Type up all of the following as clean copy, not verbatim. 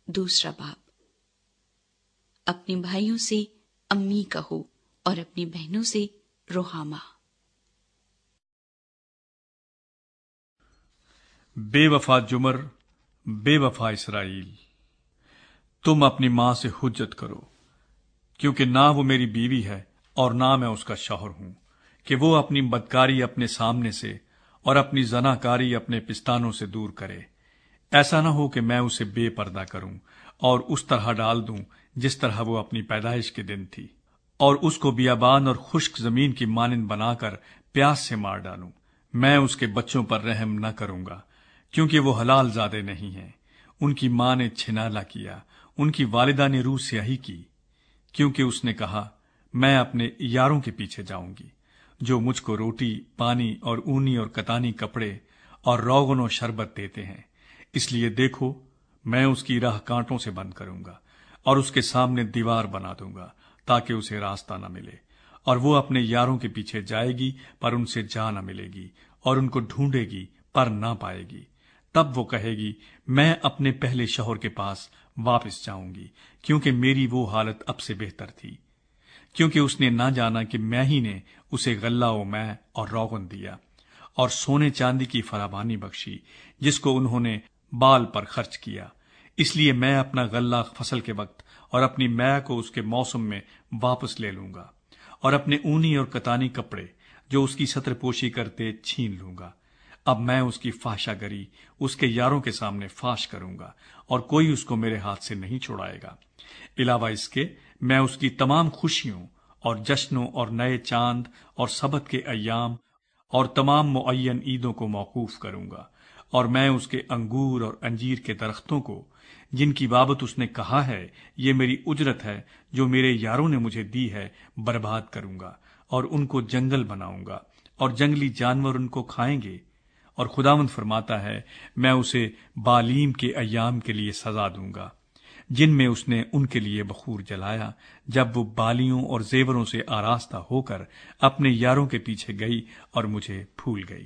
دوسرا باب۔ اپنے بھائیوں سے امی کہو اور اپنی بہنوں سے رحامہ۔ بے وفا جمر، بے وفا اسرائیل، تم اپنی ماں سے حجت کرو، کیونکہ نہ وہ میری بیوی ہے اور نہ میں اس کا شوہر ہوں، کہ وہ اپنی بدکاری اپنے سامنے سے اور اپنی زناکاری اپنے پستانوں سے دور کرے۔ ایسا نہ ہو کہ میں اسے بے پردہ کروں اور اس طرح ڈال دوں جس طرح وہ اپنی پیدائش کے دن تھی، اور اس کو بیابان اور خشک زمین کی مانند بنا کر پیاس سے مار ڈالوں۔ میں اس کے بچوں پر رحم نہ کروں گا، کیونکہ وہ حلال زادے نہیں ہیں۔ ان کی ماں نے چھنالا کیا، ان کی والدہ نے روح سیاہی کی، کیونکہ اس نے کہا میں اپنے یاروں کے پیچھے جاؤں گی، جو مجھ کو روٹی، پانی اور اونی اور کتانی کپڑے اور روغن و شربت دیتے ہیں۔ اس لیے دیکھو، میں اس کی راہ کانٹوں سے بند کروں گا اور اس کے سامنے دیوار بنا دوں گا، تاکہ اسے راستہ نہ ملے، اور وہ اپنے یاروں کے پیچھے جائے گی پر ان سے جا نہ ملے گی، اور ان کو ڈھونڈے گی پر نہ پائے گی۔ تب وہ کہے گی میں اپنے پہلے شوہر کے پاس واپس جاؤں گی، کیونکہ میری وہ حالت اب سے بہتر تھی، کیونکہ اس نے نہ جانا کہ میں ہی نے اسے غلہ و مے اور روغن دیا اور سونے چاندی کی فراوانی بخشی، جس کو انہوں نے بال پر خرچ کیا۔ اس لیے میں اپنا غلہ فصل کے وقت اور اپنی مے کو اس کے موسم میں واپس لے لوں گا، اور اپنے اونی اور کتانی کپڑے جو اس کی ستر پوشی کرتے چھین لوں گا۔ اب میں اس کی فحشہ گری اس کے یاروں کے سامنے فاش کروں گا، اور کوئی اس کو میرے ہاتھ سے نہیں چھڑائے گا۔ علاوہ اس کے میں اس کی تمام خوشیوں اور جشنوں اور نئے چاند اور سبت کے ایام اور تمام معین عیدوں کو موقوف کروں گا، اور میں اس کے انگور اور انجیر کے درختوں کو، جن کی بابت اس نے کہا ہے یہ میری اجرت ہے جو میرے یاروں نے مجھے دی ہے، برباد کروں گا، اور ان کو جنگل بناؤں گا، اور جنگلی جانور ان کو کھائیں گے۔ اور خداوند فرماتا ہے میں اسے بالیم کے ایام کے لیے سزا دوں گا، جن میں اس نے ان کے لیے بخور جلایا، جب وہ بالیوں اور زیوروں سے آراستہ ہو کر اپنے یاروں کے پیچھے گئی اور مجھے بھول گئی۔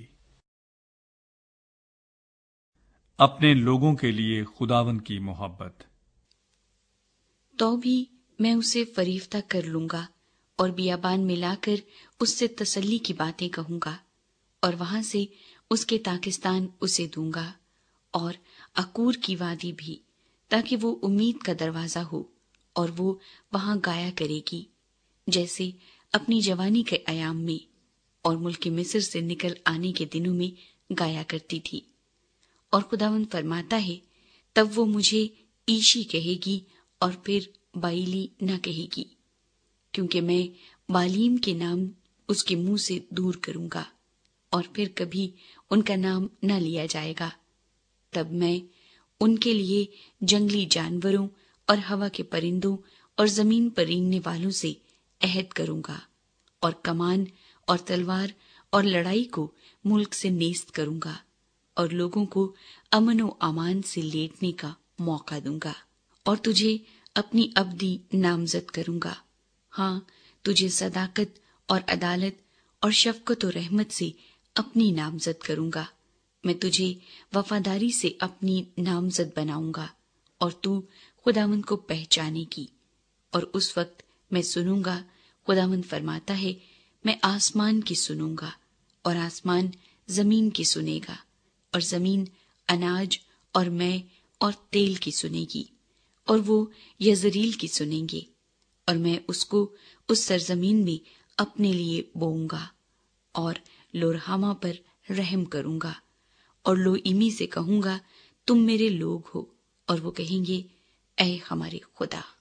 اپنے لوگوں کے لیے خداوند کی محبت۔ تو بھی میں اسے فریفتہ کر لوں گا اور بیابان میں لا کر اس سے تسلی کی باتیں کہوں گا، اور وہاں سے اس کے تاکستان اسے دوں گا، اور عکور کی وادی بھی، تاکہ وہ امید کا دروازہ ہو، اور وہ وہاں گایا کرے گی جیسے اپنی جوانی کے ایام میں اور ملک مصر سے نکل آنے کے دنوں میں گایا کرتی تھی۔ اور خداوند فرماتا ہے تب وہ مجھے ایشی کہے گی اور پھر بائلی نہ کہے گی، کیونکہ میں بالیم کے نام اس کے منہ سے دور کروں گا، اور پھر کبھی ان کا نام نہ لیا جائے گا۔ تب میں ان کے لیے جنگلی جانوروں اور ہوا کے پرندوں اور زمین پر رینگنے والوں سے عہد کروں گا، اور کمان اور تلوار اور لڑائی کو ملک سے نیست کروں گا، اور لوگوں کو امن و امان سے لیٹنے کا موقع دوں گا، اور تجھے اپنی ابدی نامزد کروں گا۔ ہاں، تجھے صداقت اور عدالت اور شفقت و رحمت سے اپنی نامزد کروں گا۔ میں تجھے وفاداری سے اپنی نامزد بناؤں گا، اور تو خداوند کو پہچانے گی۔ اور اس وقت میں سنوں گا، خداوند فرماتا ہے میں آسمان کی سنوں گا، اور آسمان زمین کی سنے گا، اور زمین اناج اور مے اور تیل کی سنے گی، اور وہ یزریل کی سنیں گے، اور میں اس کو اس سرزمین میں اپنے لیے بوؤں گا، اور لورہامہ پر رحم کروں گا، اور لو ایمی سے کہوں گا تم میرے لوگ ہو، اور وہ کہیں گے اے ہمارے خدا۔